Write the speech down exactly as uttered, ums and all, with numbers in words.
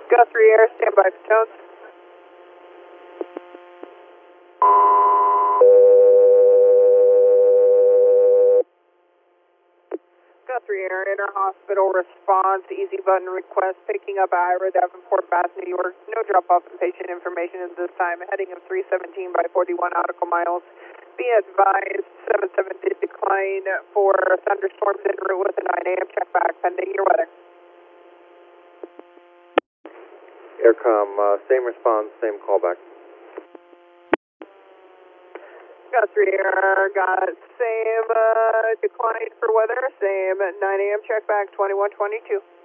Go three air, stand by for tones. Go three air, inter hospital response, easy button request, picking up Ira, Davenport, Bath, New York. No drop off of patient information at this time. Heading of three seventeen by forty-one nautical miles. Be advised, seven seven did decline for thunderstorms en route with a nine A M check back pending your weather. Aircom, uh, same response, same callback. Got three air, got same uh, decline for weather, same nine A M check back twenty-one twenty-two.